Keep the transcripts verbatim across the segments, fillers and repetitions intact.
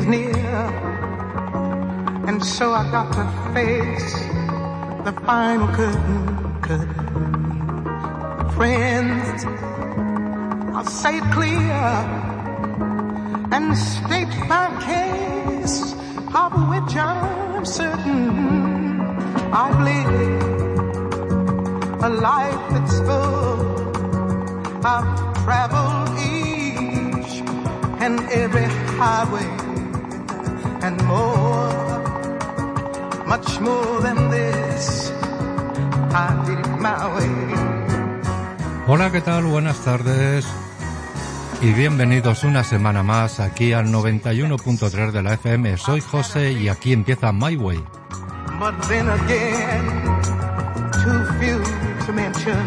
near, and so I got to face the final curtain, curtain. Friends, I'll say it clear and state my case, of which I'm certain. I've lived a life that's full. I've traveled each and every highway and more, much more than this. I did it my way. Hola, ¿qué tal? Buenas tardes y bienvenidos una semana más aquí al noventa y uno punto tres de la F M. Soy José y aquí empieza My Way. But then again, too few to mention.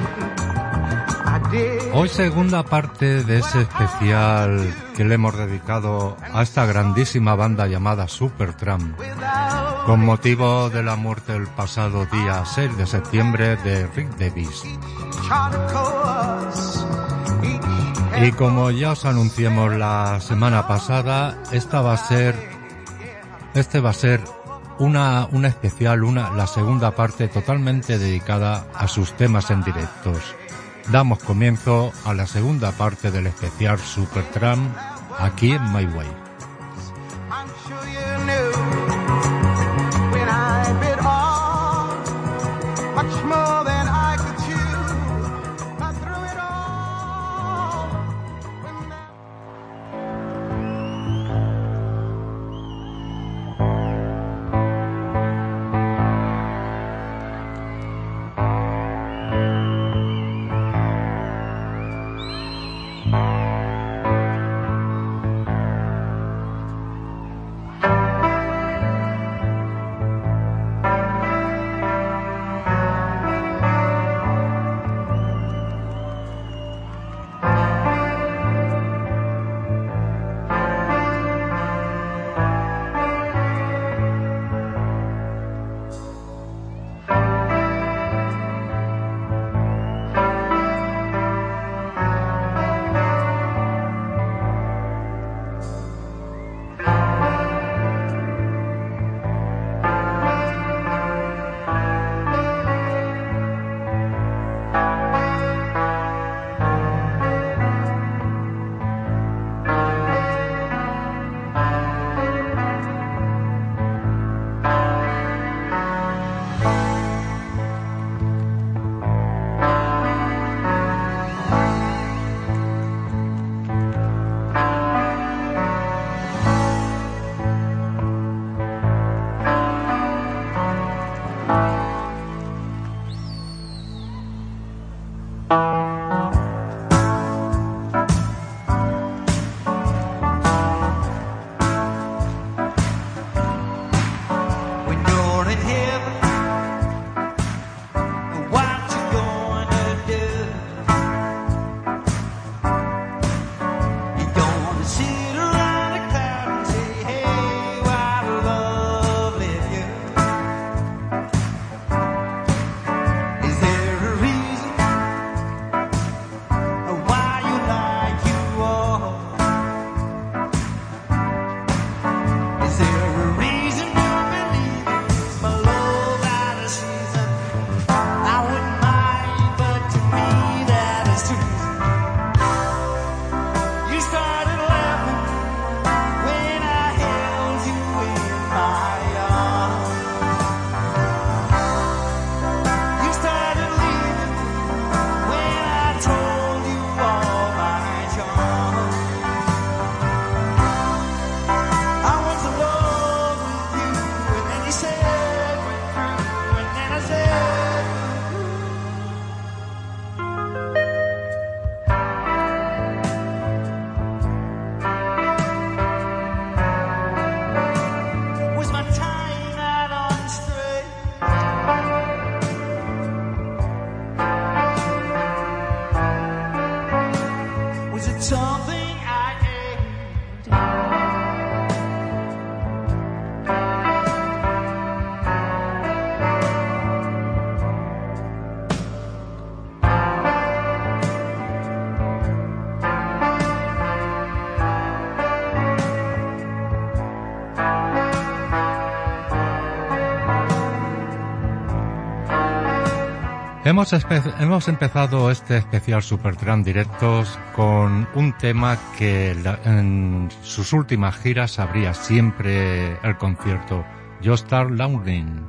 Hoy segunda parte de ese especial que le hemos dedicado a esta grandísima banda llamada Supertramp, con motivo de la muerte el pasado día seis de septiembre de Rick Davies. Y como ya os anunciamos la semana pasada, esta va a ser, este va a ser una, una especial, una, la segunda parte totalmente dedicada a sus temas en directos. Damos comienzo a la segunda parte del especial Supertramp aquí en My Way. Hemos, hemos empezado este especial Supertramp Directos con un tema que la, en sus últimas giras abría siempre el concierto, You Start Laughing.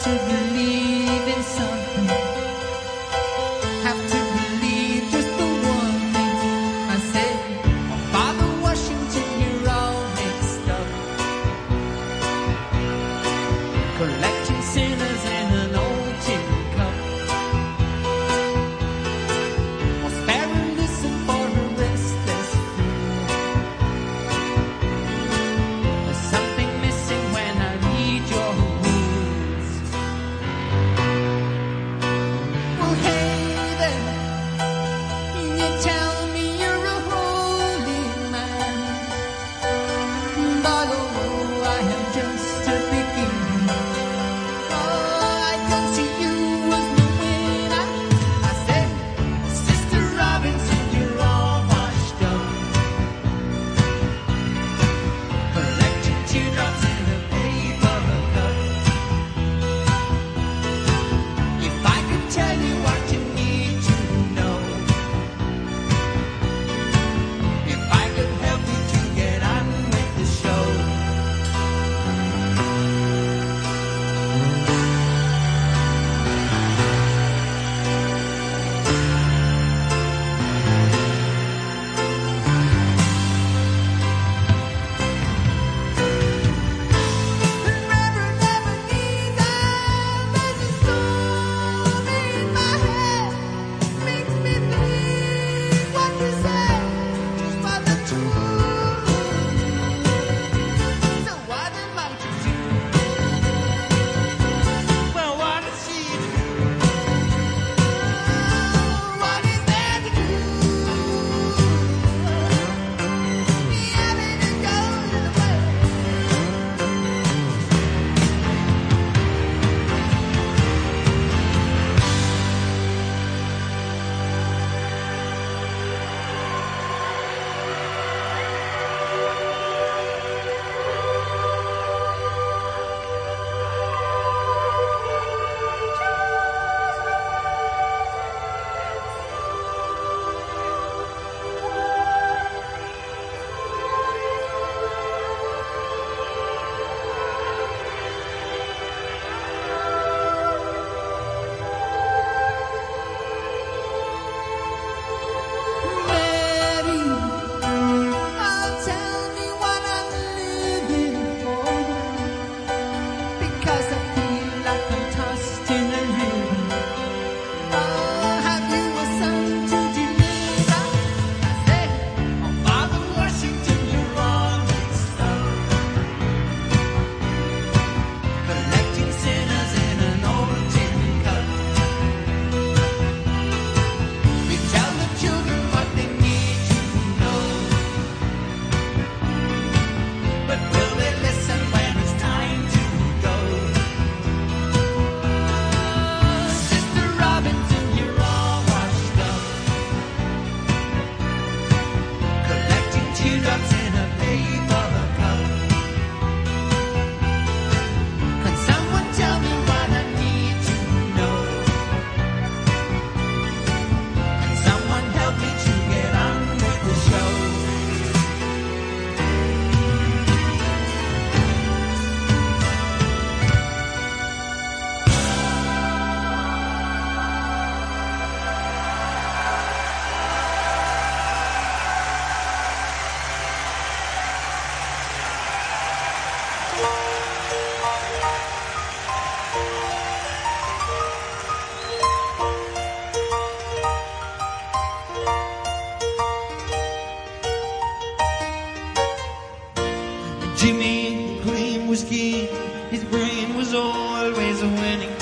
Jimmy Green was keen, his brain was always winning.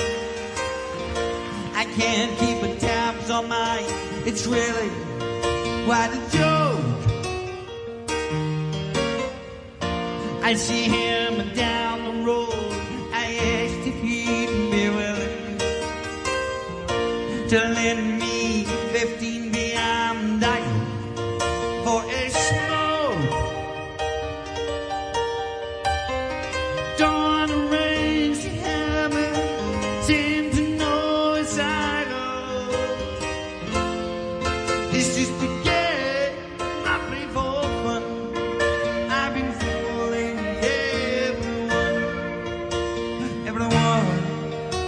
I can't keep a tabs on mine, it's really quite a joke. I see him down the road, I asked if he'd be willing to lend me fifteen beyond dying for a smoke. Don't arrange to have it, seem to know as I go. It's just a game I play for fun. I've been fooling everyone, everyone.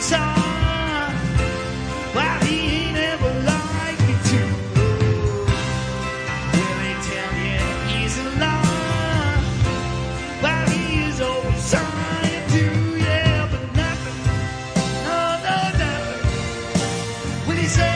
song while he ain't ever liked me to. Will they tell you he's in love while he is always trying to? Yeah, but nothing, no, no, nothing will he say.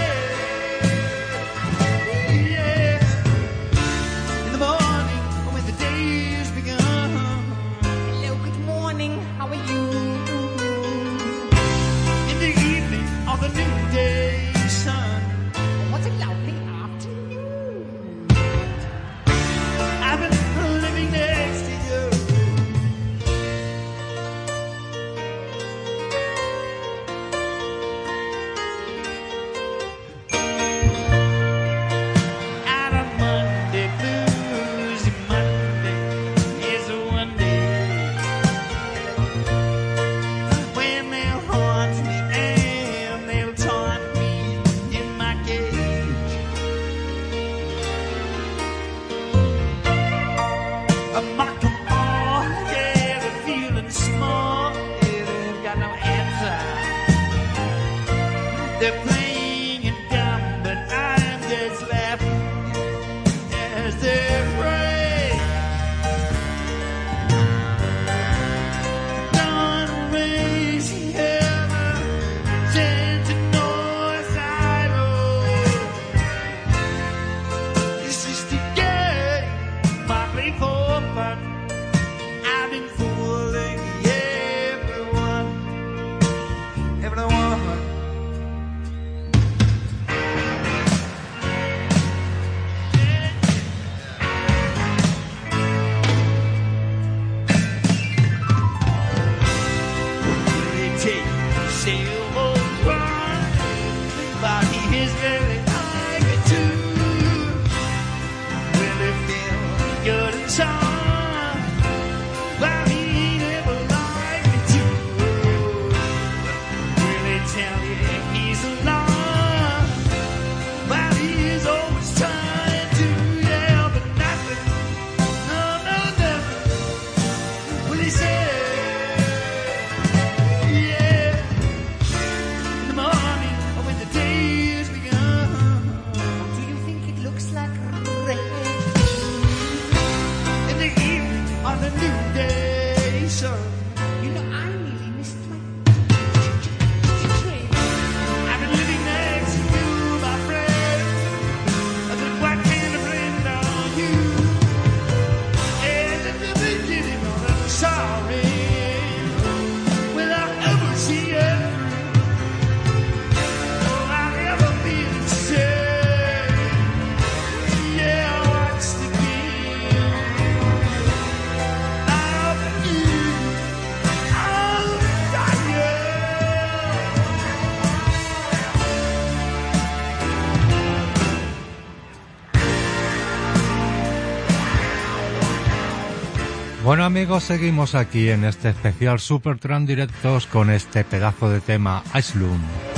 Bueno amigos, seguimos aquí en este especial Supertramp Directos con este pedazo de tema Iceland.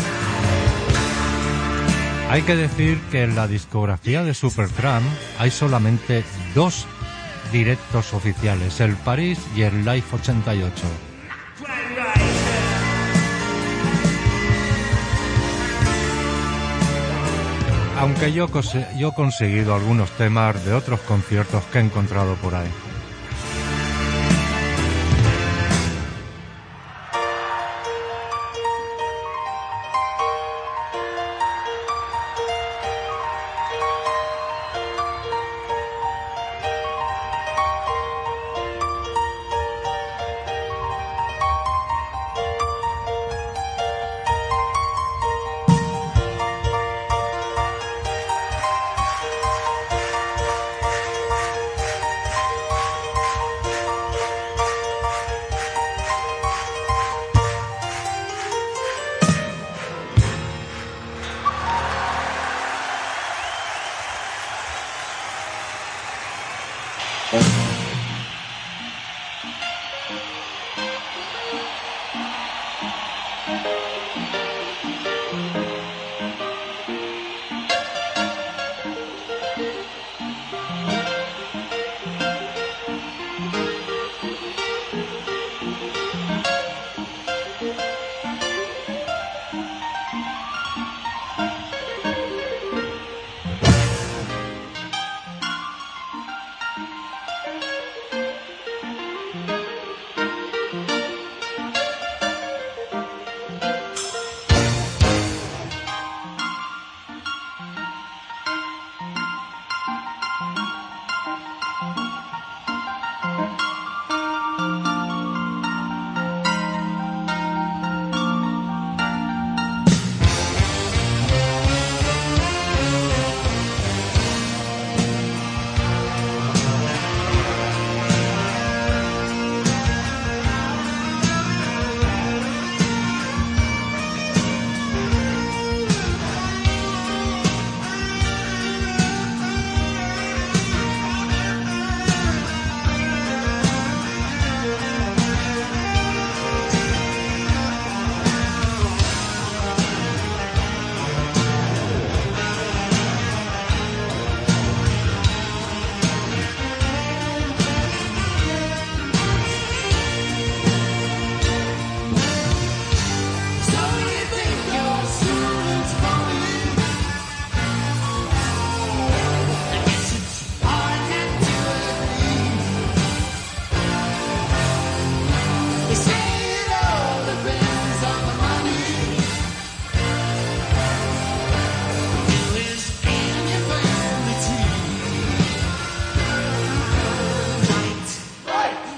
Hay que decir que en la discografía de Supertramp hay solamente dos directos oficiales, el París y el Live ochenta y ocho. Aunque yo, yo he conseguido algunos temas de otros conciertos que he encontrado por ahí.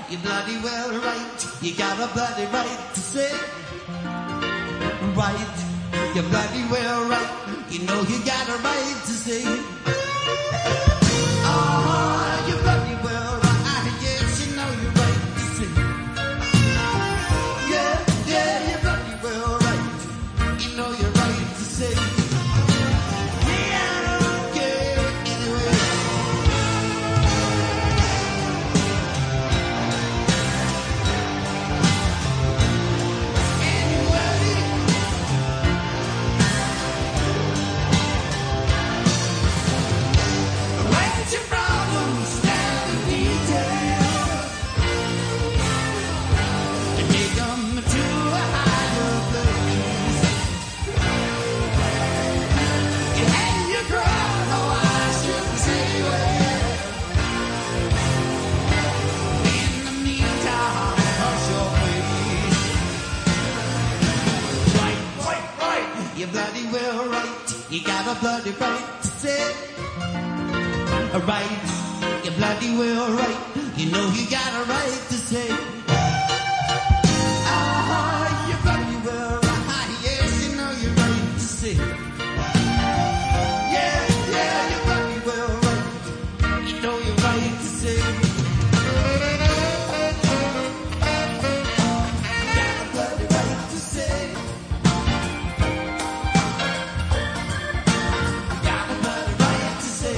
you're bloody well right. You got a bloody right to say right. You're bloody well right. You know you got a right to say oh, you're bloody well right. Yes, you know you're right to say yeah, yeah, you're bloody well right. You know you're right to say yeah, I don't care anyway. Where's your problem? Stand in detail and take them to a higher place. You hang your crown, oh, I shouldn't say where. In the meantime, hush your face. Right, right, right. You're bloody well right. You got a bloody right to say right. You're bloody well right. You know you got a right to say ah, you're bloody well right. Yes, you know you're right to say yeah, yeah, you're bloody well right. You know you're right to say got a bloody right to say got a bloody right to say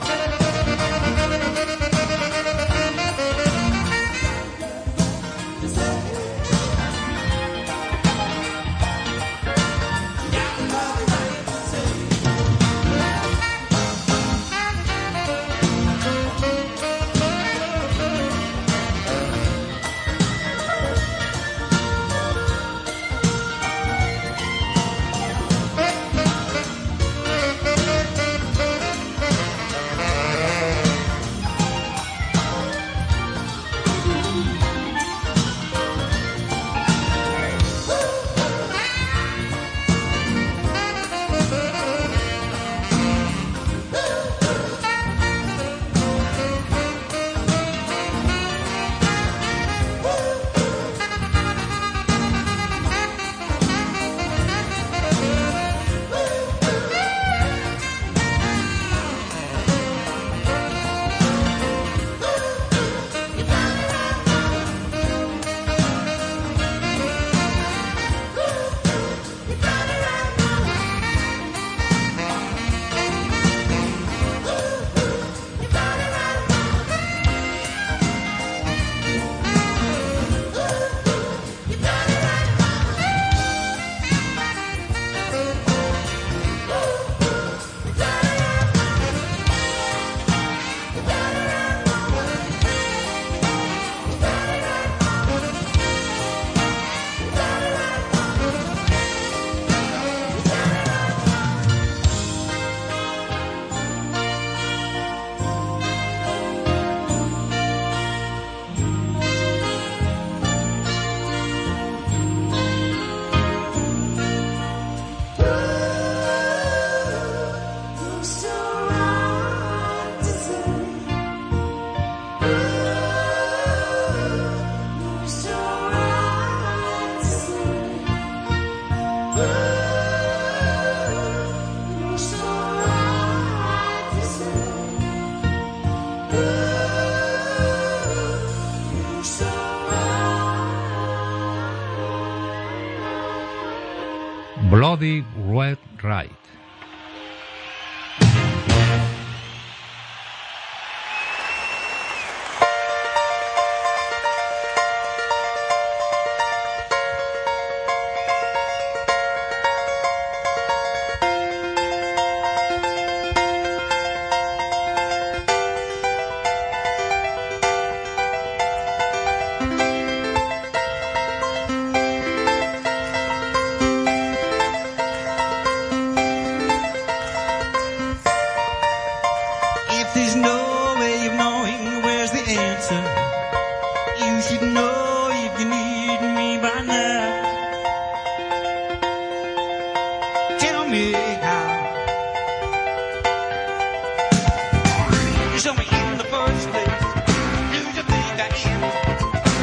Bloody Red Right. Show me in the first place. Do you think I am?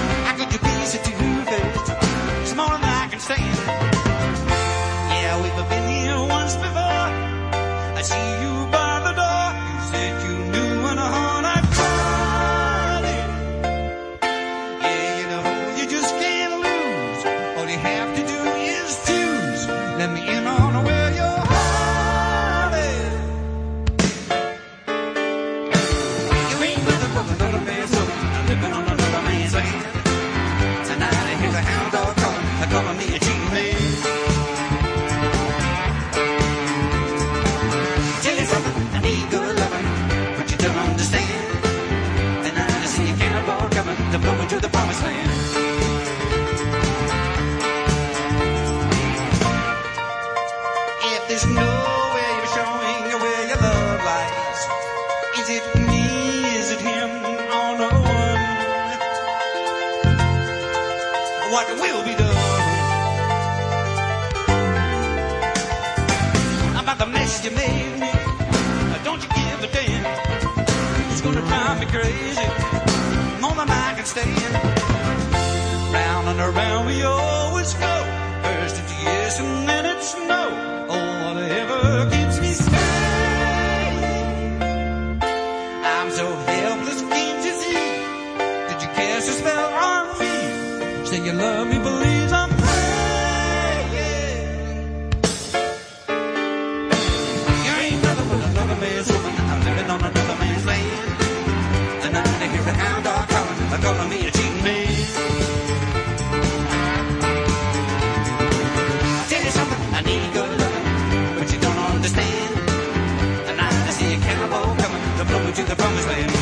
blow me to the promised land. If there's no way of showing where your love lies, is it me, is it him, or no one? What will be done about the mess you made me? Don't you give a damn? It's gonna drive me crazy, more than I can stand. Round and around we always go. First it's yes and then it's no. Oh, whatever keeps me staying. I'm so helpless, can't you see? Did you cast a spell on me? Say you love me, believes I'm praying. You ain't nothing but another man's woman. I'm living on another man's land. And I'm gonna hear a hound dog calling, calling me a cheating man. I'll tell you something, I need good loving, but you don't understand. And I see a cannibal coming to blow me to the promised land.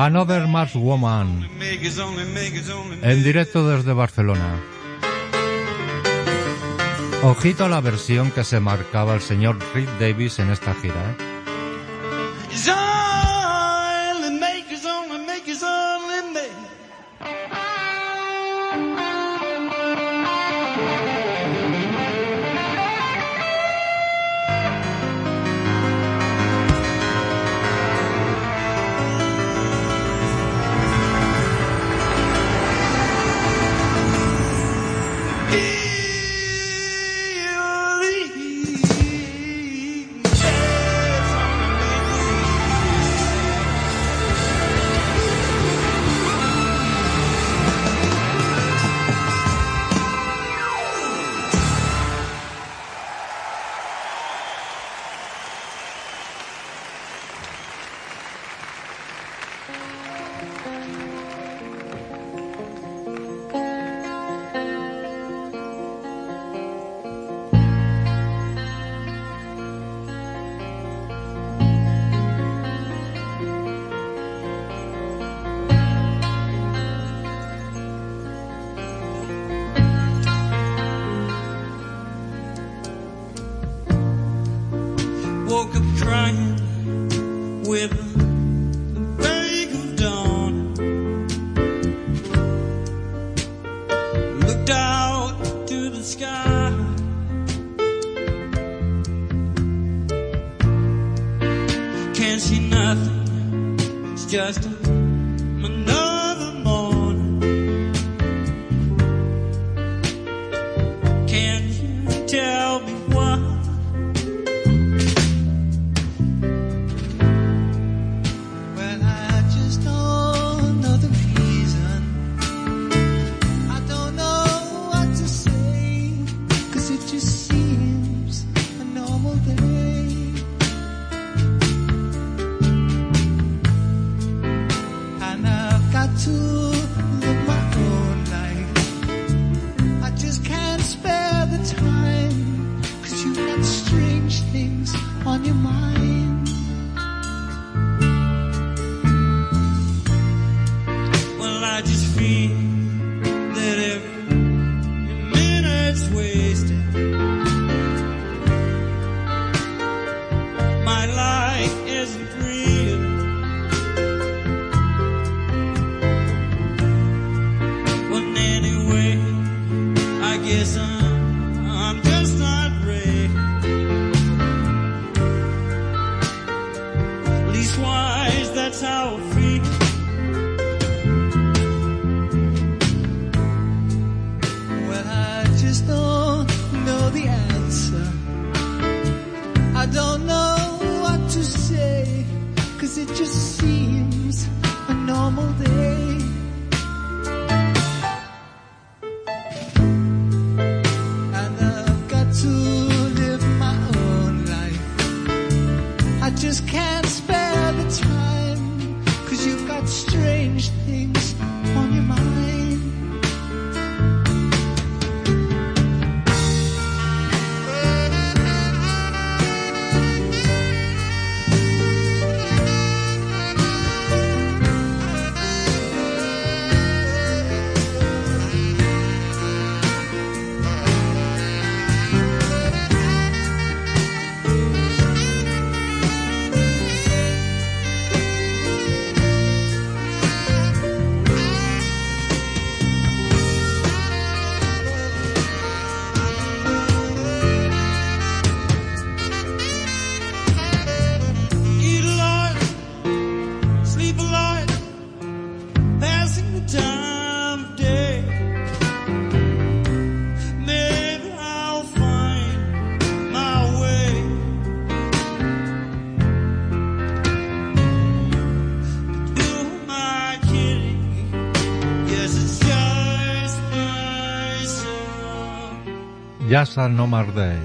Another Mars Woman, en directo desde Barcelona. Ojito a la versión que se marcaba el señor Rick Davies en esta gira, ¿eh? Woke up crying with the break of dawn. Looked out to the sky. Can't see nothing. It's just another morning. Can't you tell me why? Just Another Day.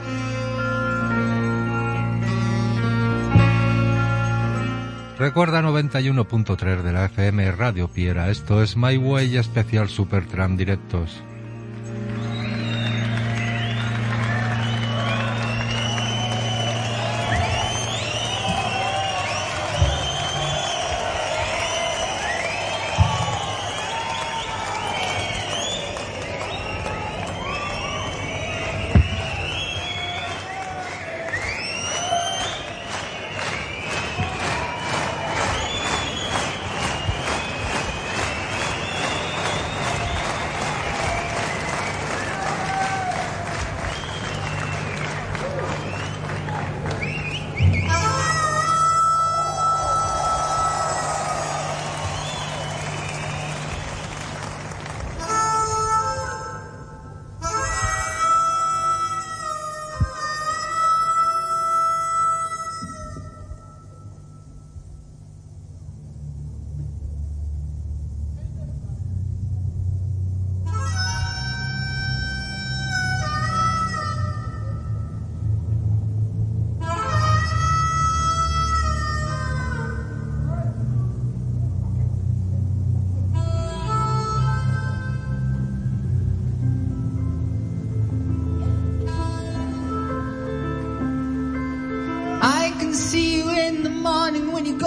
Recuerda noventa y uno punto tres de la F M Radio Piera. Esto es My Way especial Supertramp directos.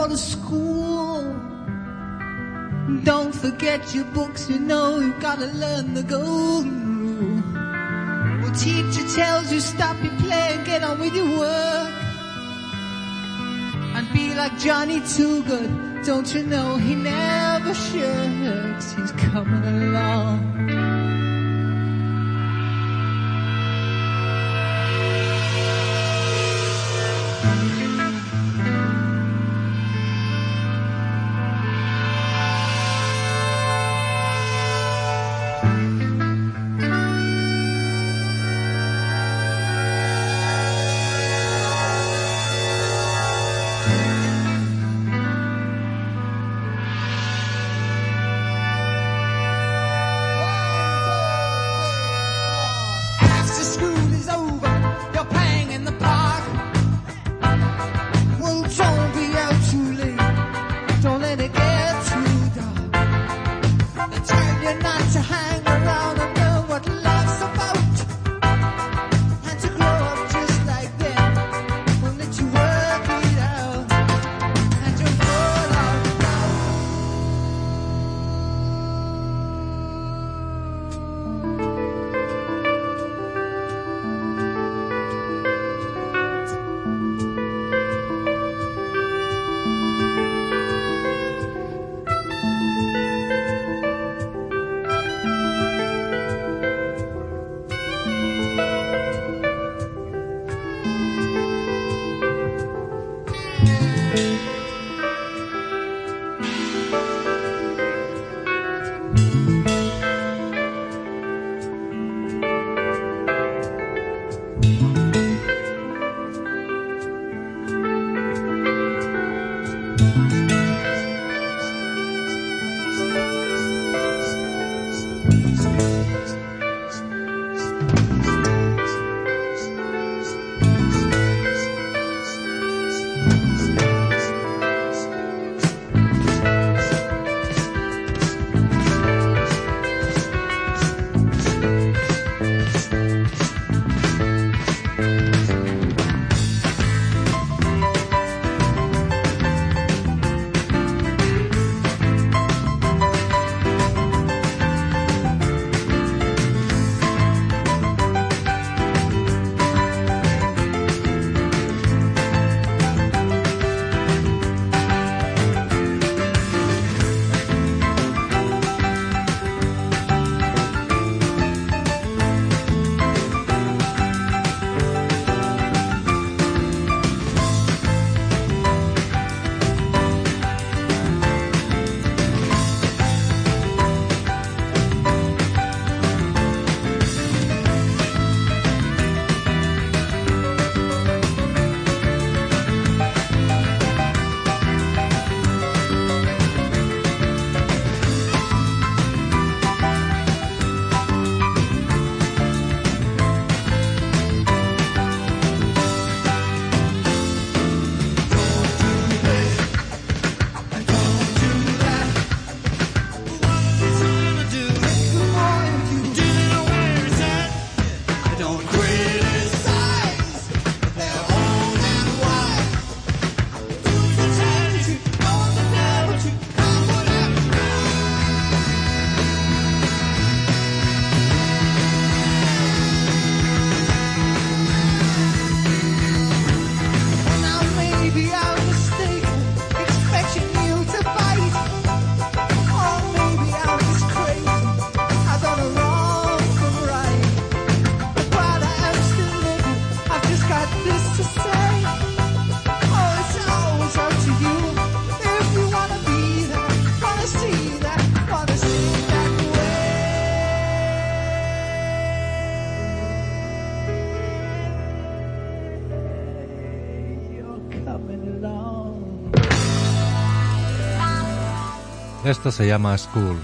go to school. Don't forget your books, you know you've got to learn the golden rule. Well, teacher tells you stop your play and get on with your work. And be like Johnny Toogood, don't you know he never shirks, he's coming along. Esto se llama School.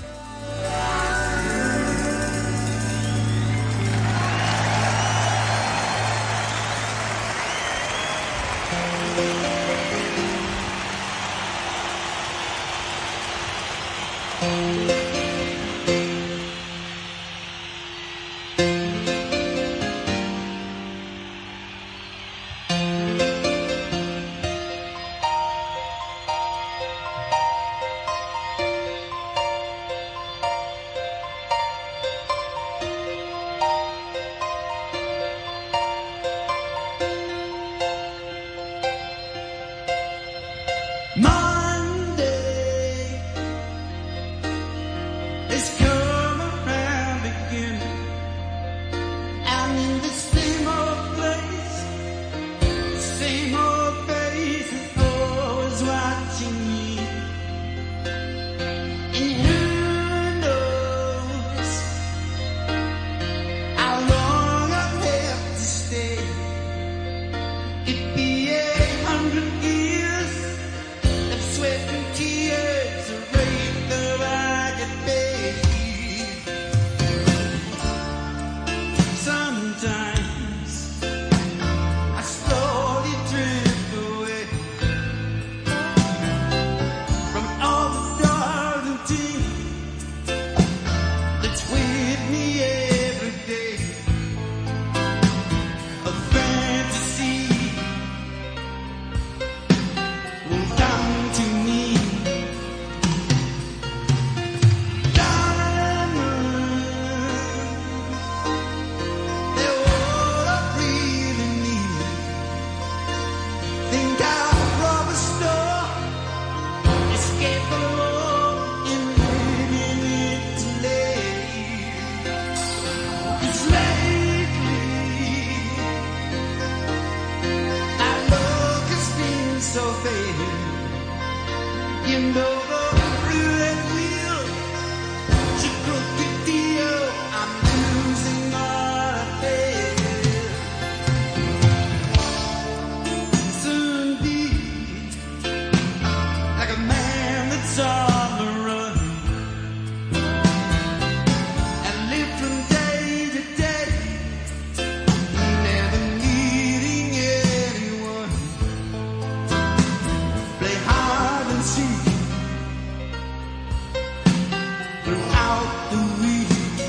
throughout the week.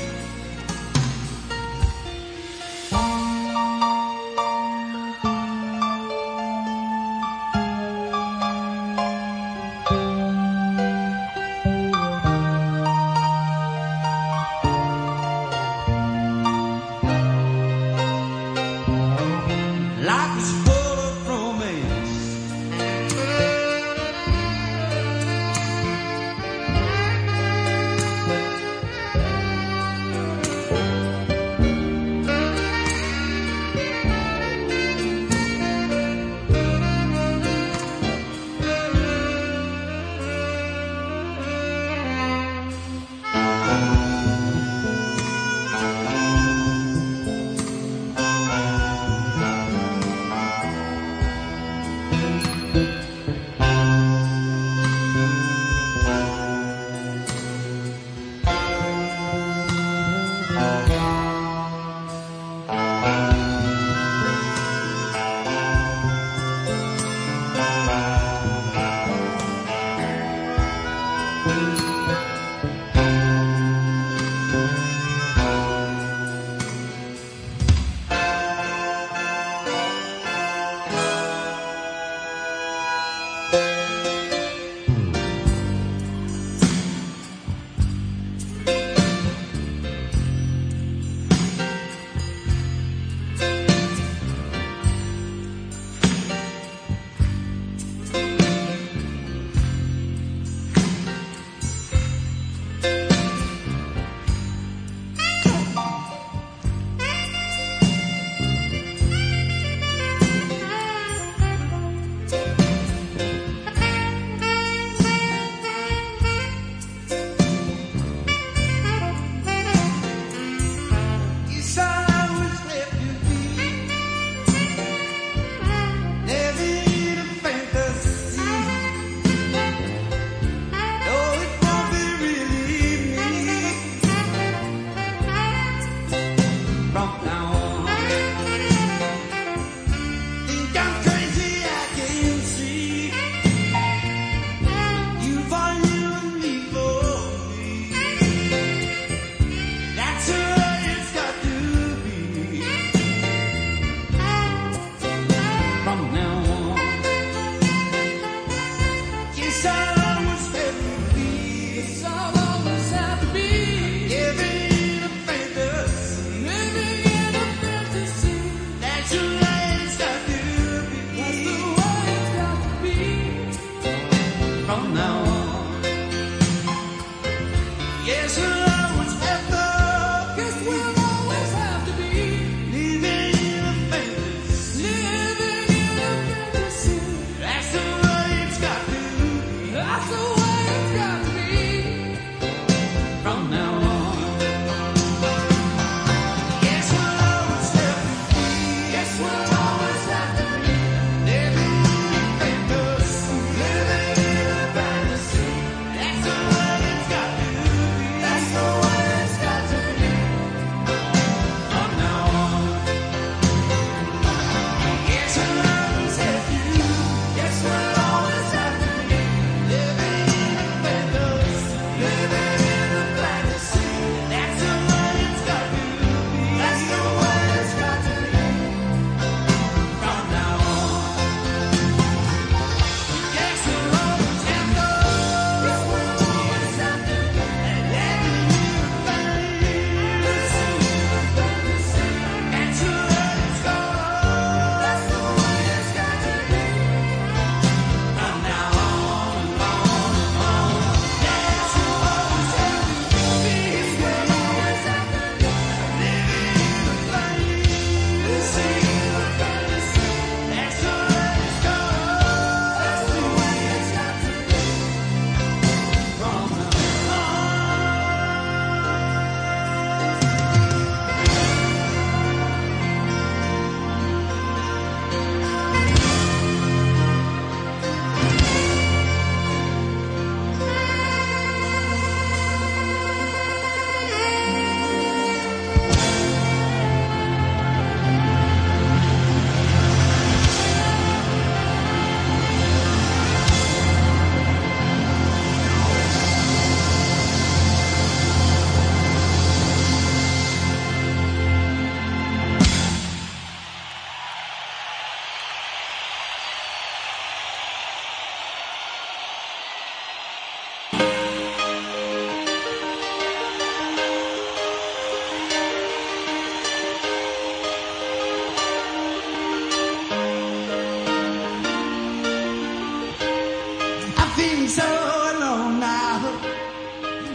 Life is full of romance. That's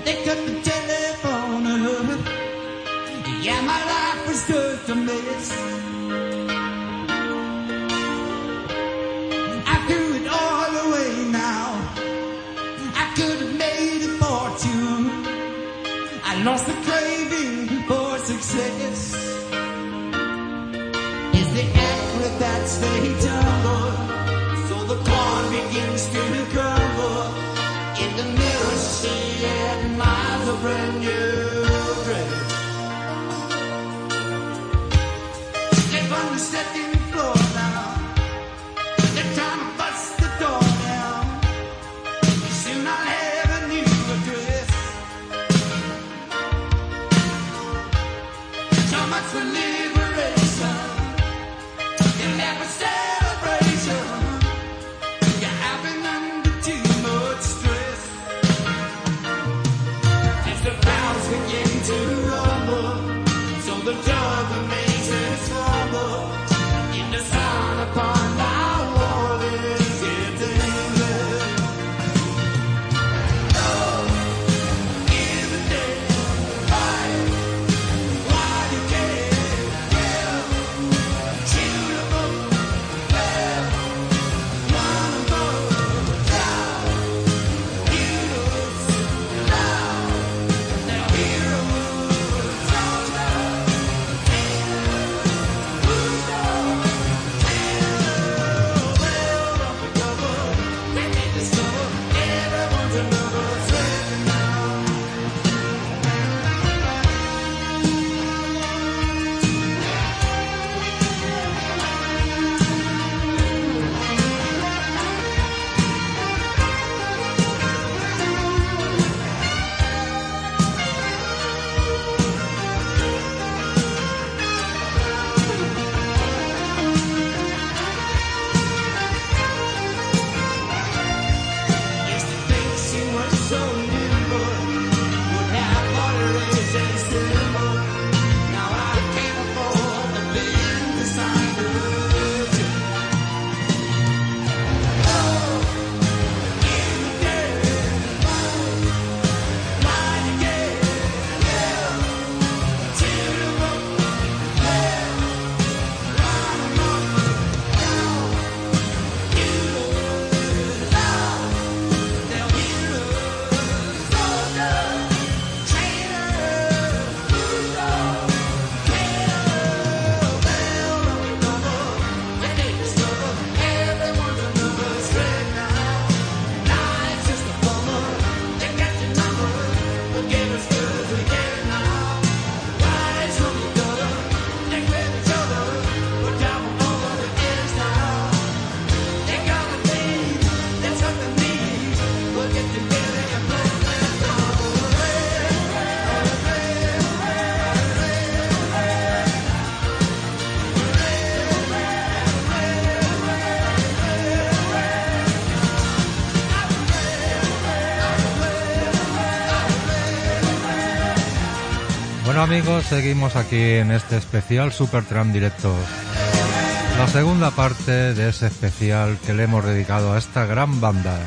they cut the telephone up. Yeah, my life was just a mess. I threw it all away now. I could have made a fortune. I lost the craving for success. Is the acrobats they tumble, so the corn begins to crumble. In the mirror, she admires a brand new dress. Live on the second floor now. They're trying to bust the door down. Soon I'll have a new address. So much for liberation. You'll have a celebration. Yeah, I've been under too much stress. As the clouds begin to rumble, so the juggle makes it fumble. In the sun upon my wall is getting red. Oh, in the day, why, why you can't tell? Shoot 'em up, well, run 'em up, down. Heroes, loud, they're heroes, all down. Who's down? Well, on the cover, they make the summer, everyone's a lover, sweating now. Used to think she was so nimble, would have arteries and symbol. Now I can't afford the big designer. Oh, in the day, why you get well, tear 'em up, well, run 'em up, down. Heroes, loud, they're heroes, soldier, trainer, who's on, cater, well, on the cover, they make the struggle, everyone's a lover, straight now. Life's just a bummer, they got your number, we'll get as good as we can now. Rise from the gutter, they grab each other, we're down over the edge now. They got the thing, that's what they need. We'll get together and play that song. Bueno amigos, seguimos aquí en este especial Supertramp Directos. La segunda parte de ese especial que le hemos dedicado a esta gran banda.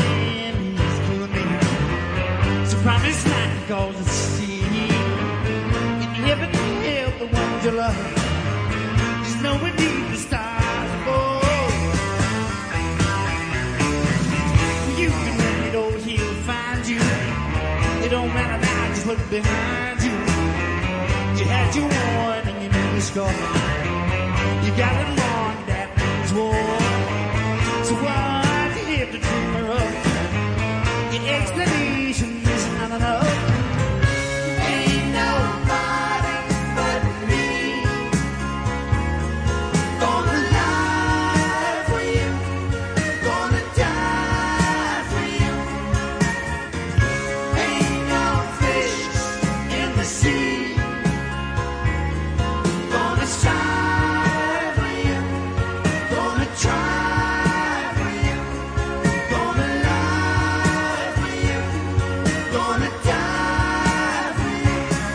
Promise not goes to see. your love. There's nowhere deep the stars go. You can run it old, he'll find you. It don't matter now, just look behind you. You had your warning, you knew the score. You got it wrong, that means war. So what you have to dreamer of? Your explanation is not enough. Ain't nobody but me gonna lie for you, gonna die for you. Ain't no fish in the sea gonna strive for you, gonna try for you, gonna lie for you, gonna die for you.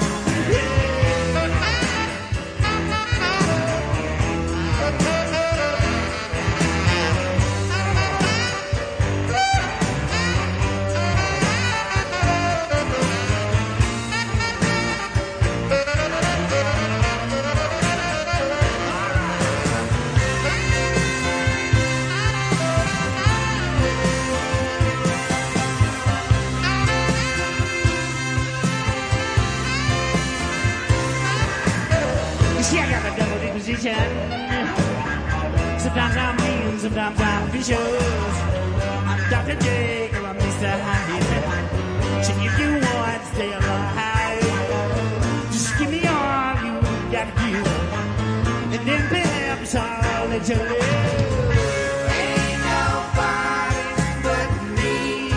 You see, I got a double disposition. Sometimes I'm mean, sometimes I'm vicious. I'm Doctor Jekyll, I'm Mister Hyde. So if you want to stay alive, just give me all you gotta give, and then perhaps I'll let you live. Ain't nobody but me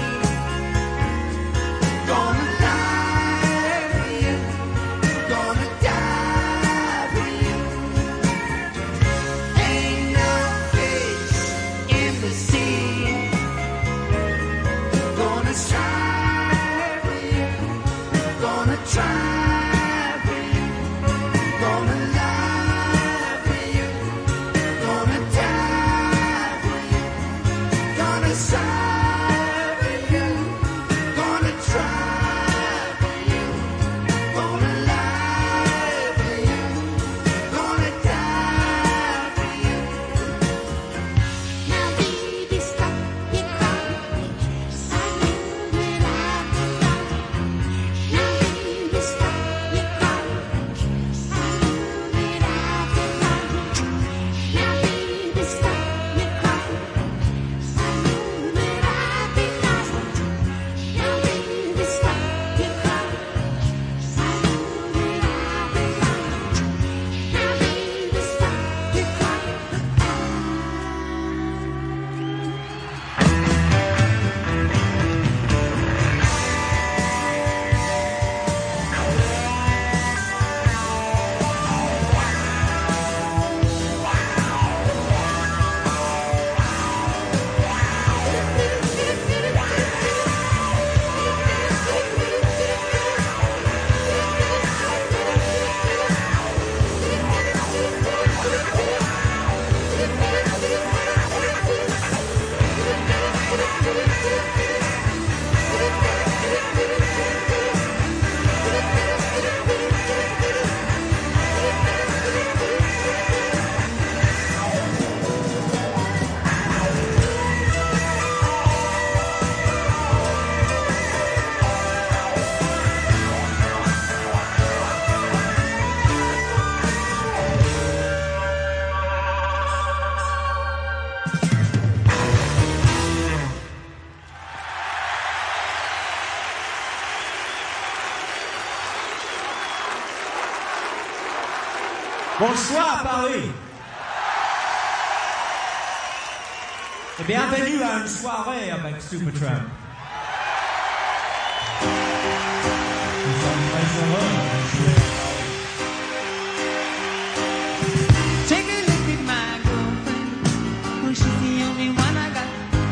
gonna lie for you, gonna die for you. Ain't no fish in the sea gonna strive for you, gonna try for you, gonna lie for you, gonna die for you, gonna strive for you, gonna try for you, gonna lie for you, gonna die for you. Now baby, stop your crying. I knew that I'd be wrong. Now baby, stop your crying. I knew that I'd be wrong. Now baby, stop your crying. I knew that I'd be lost. Now baby, stop your crying. I knew that I'd be wrong. Now baby, stop your crying. Bonsoir Paris. Et bienvenue à une soirée avec Supertramp. Nous sommes très heureux de jouer. Take a look at my girlfriend. Well, she's the only one I got.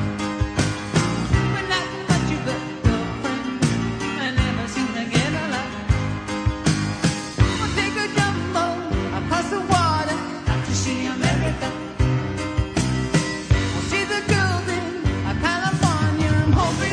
We're not much of a girlfriend. I never seem to get a lot. We'll take a jumbo across the water out to see America. We'll see the girls in California. I'm hoping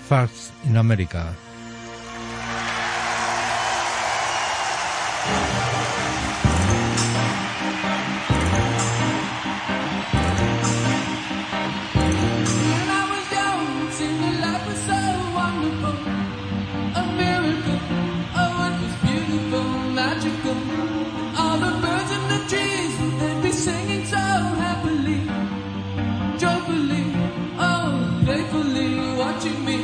Breakfast in America. Watching me.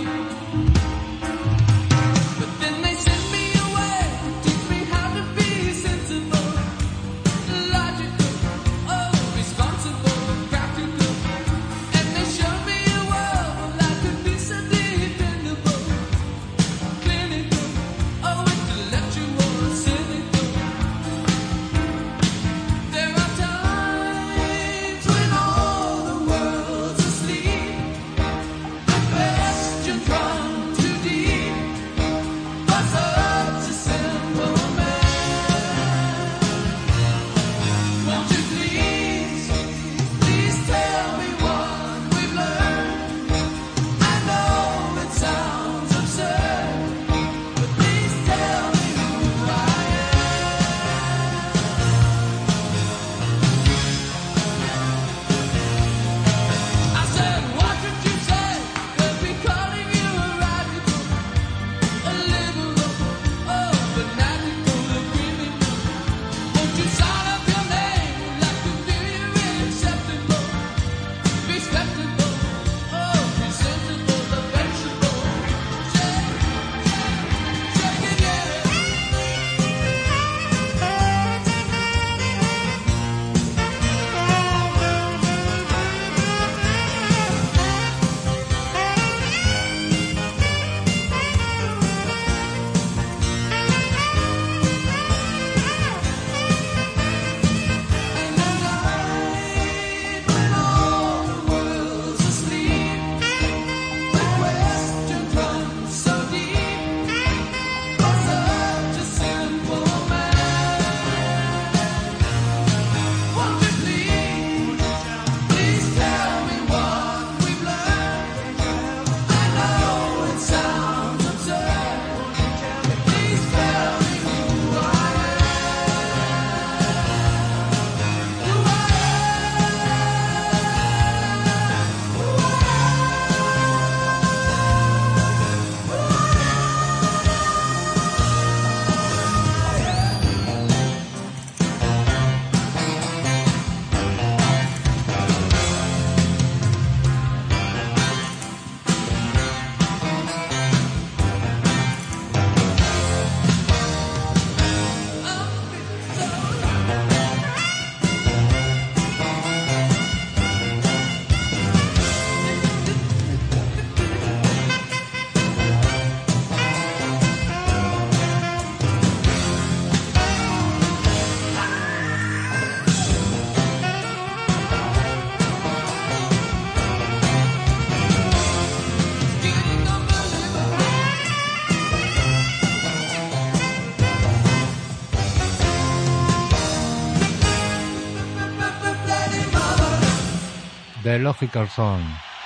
The Logical Song.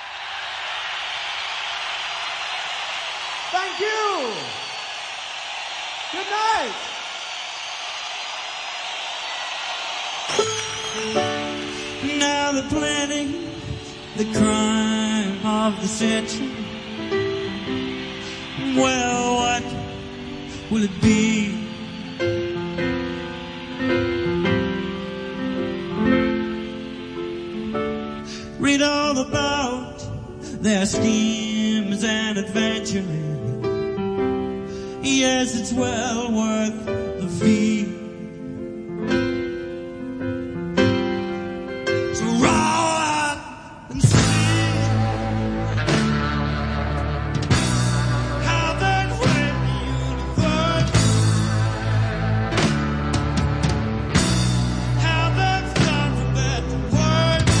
Thank you. Good night. Now they're planning the crime of the century. Well, what will it be? Read all about their schemes and adventuring. Yes, it's well worth the fee. So roll up and see how that when the universe, how that's gone from bad to worse.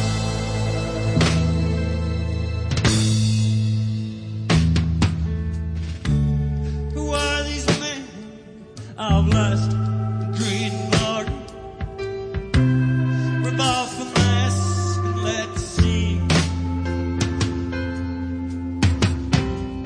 Who are these men of lust and greed and glory? Rip off the mask and let's see.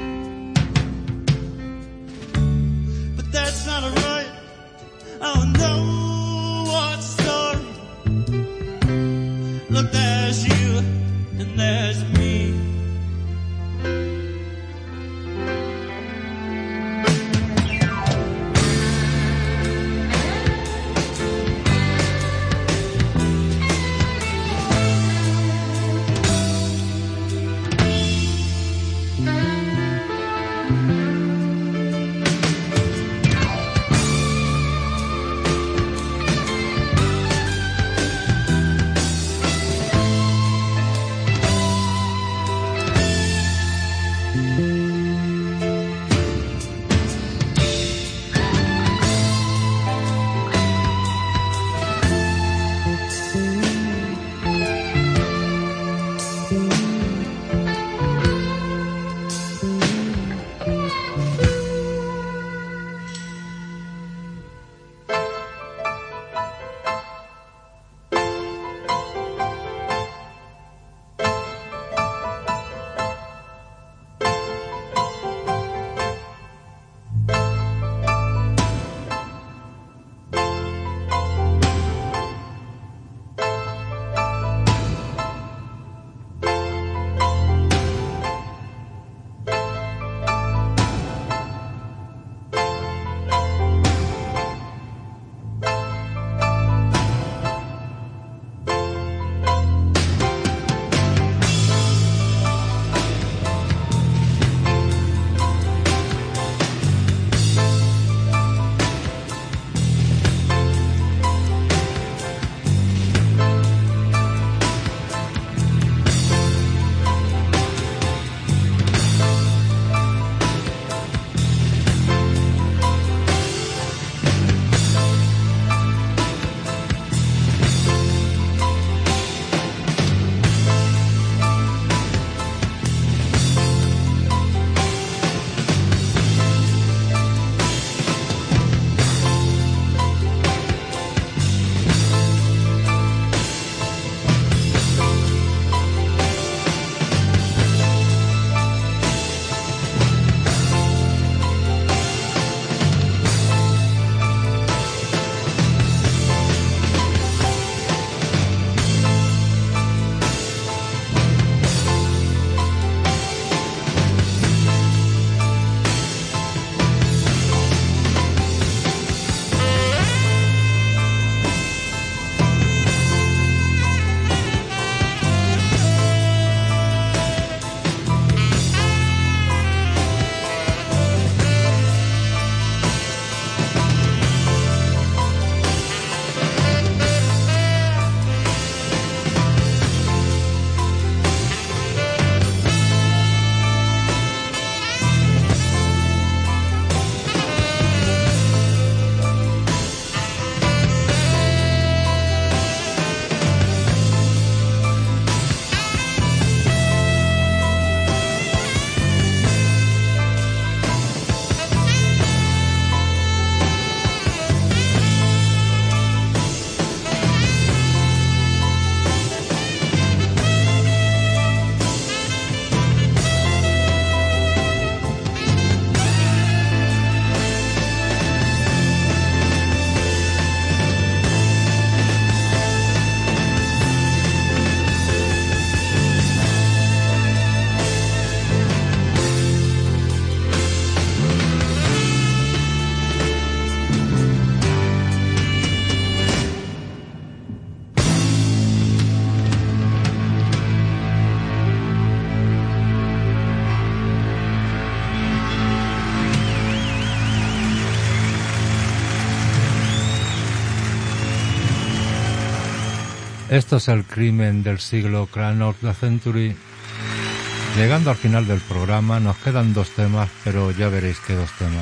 Esto es el crimen del siglo, Crime of the Century. Llegando al final del programa, nos quedan dos temas, pero ya veréis que dos temas.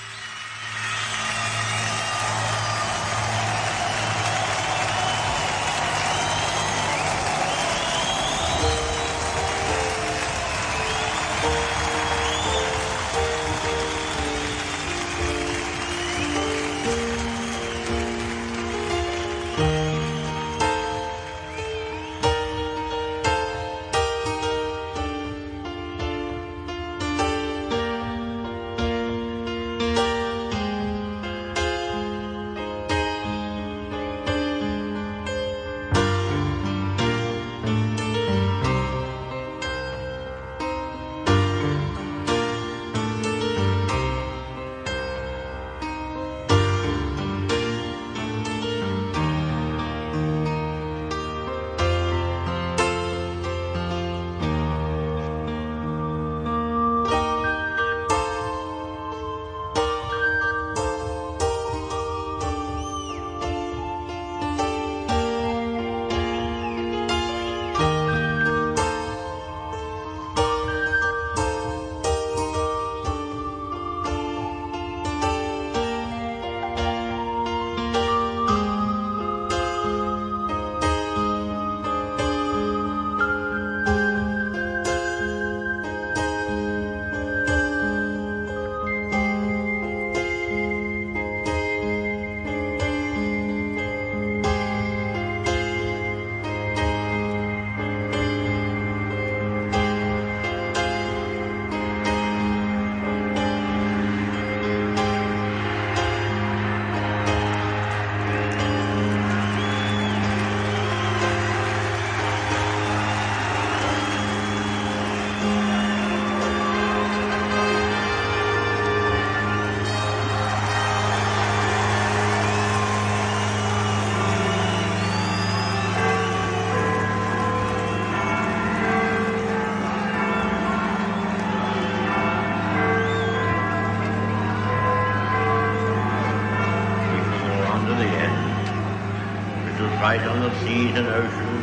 Fight on the seas and oceans,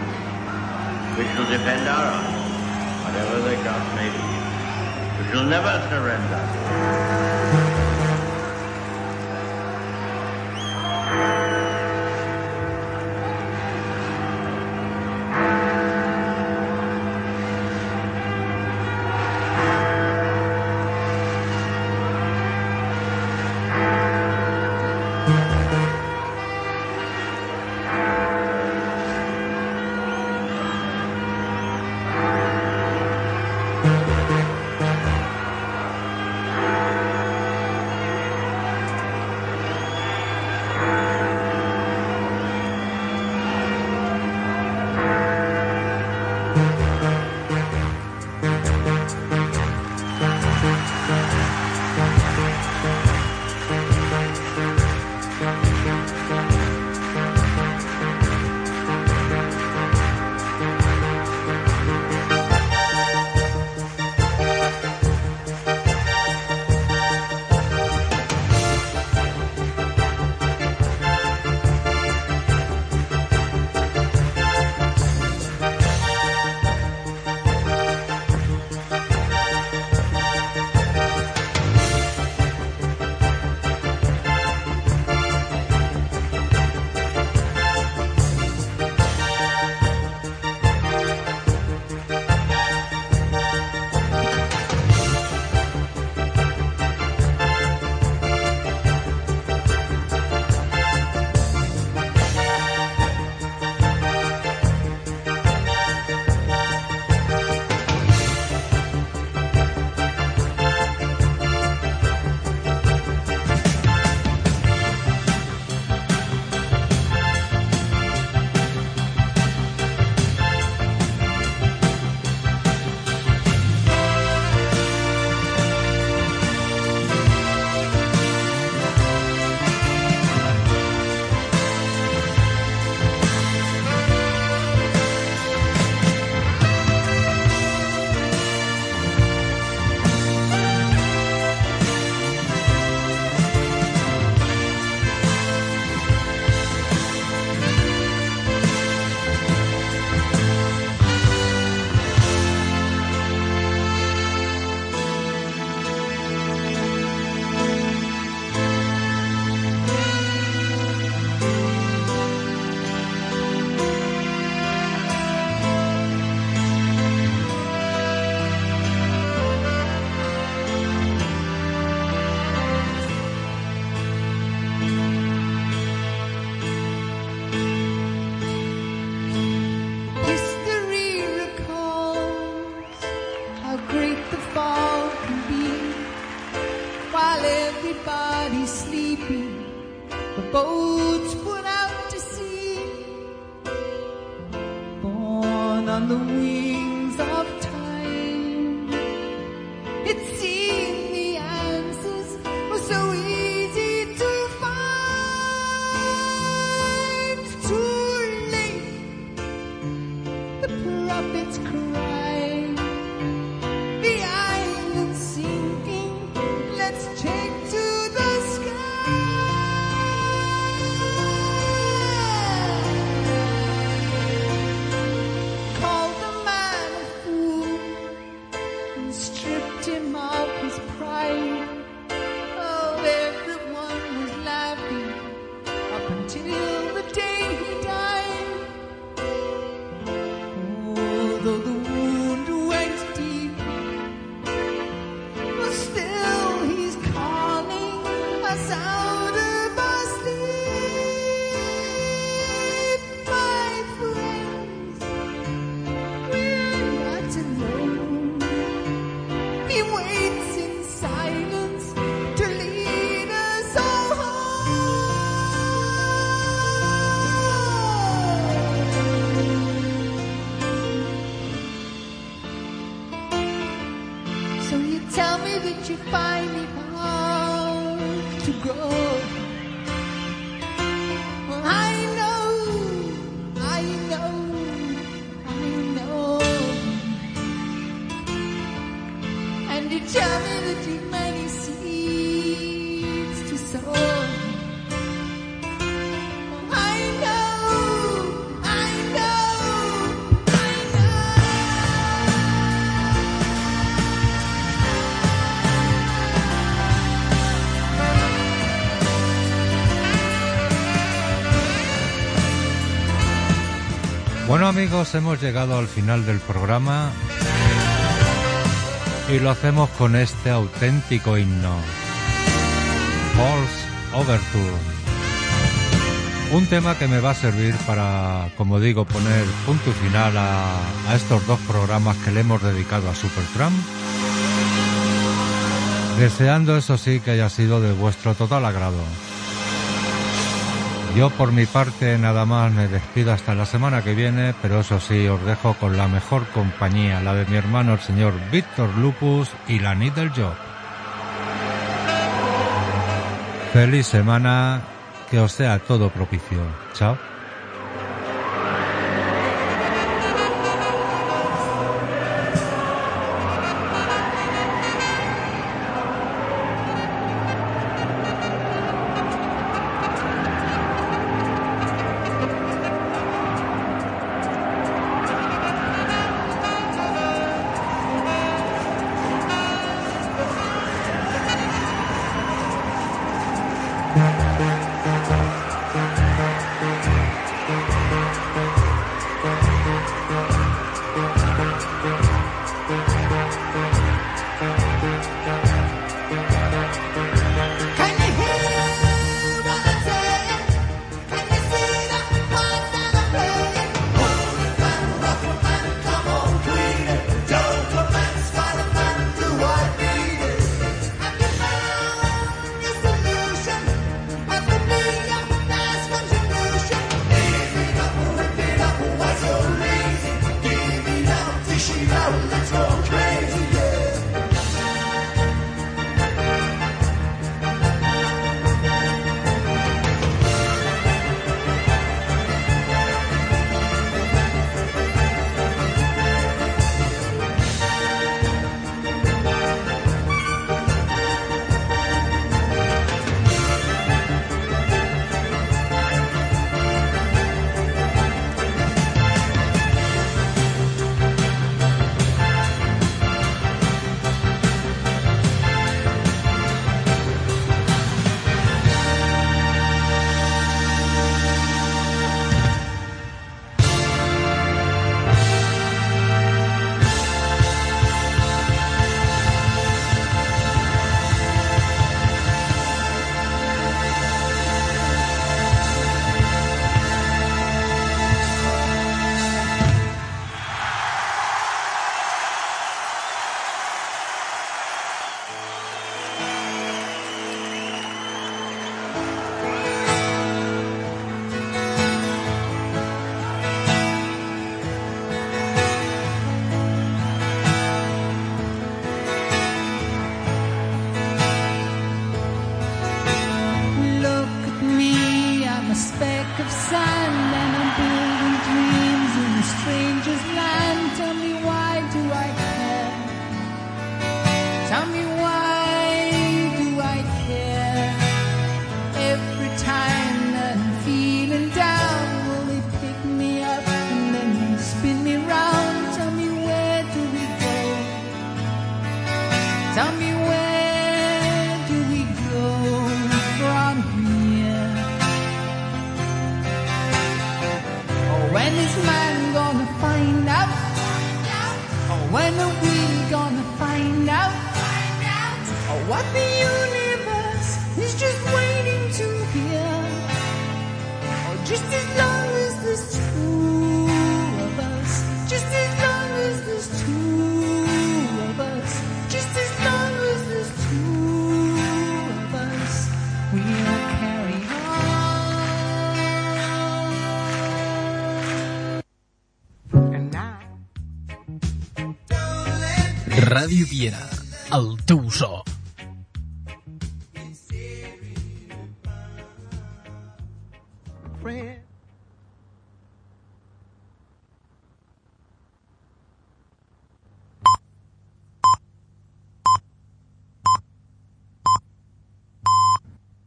we shall defend our honor, whatever the cost may be. We shall never surrender. while everybody's sleeping, the boats put out to sea, borne on the wings of time. It seemed the answers were so easy to find. Too late, the prophets cried, the island's sinking, let's take to the sky. Called the man a fool and stripped him of his pride. Oh, everyone was laughing up until the day he died. Although the wound went deep, but still he's calling us out of our sleep. My friends, we're not alone. He waits in silence to lead us all home. So you tell me that you find me hard to go. Well, I know, I know, I know. And you tell me that you've many seeds to sow. Well, I know, I know, I know. Bueno amigos, hemos llegado al final del programa y lo hacemos con este auténtico himno, False Overture. Un tema que me va a servir para, como digo, poner punto y final a, a estos dos programas que le hemos dedicado a Supertramp. Deseando, eso sí, que haya sido de vuestro total agrado. Yo por mi parte nada más me despido hasta la semana que viene, pero eso sí, os dejo con la mejor compañía, la de mi hermano el señor Víctor Lupus y la Needle Job. Feliz semana, que os sea todo propicio. Chao. I've what the universe is just waiting to hear. Oh, just as long as there's two of us, just as long as there's two of us, just as long as there's two of us, we'll carry on. And now, Ràdio Piera, el teu so. friend.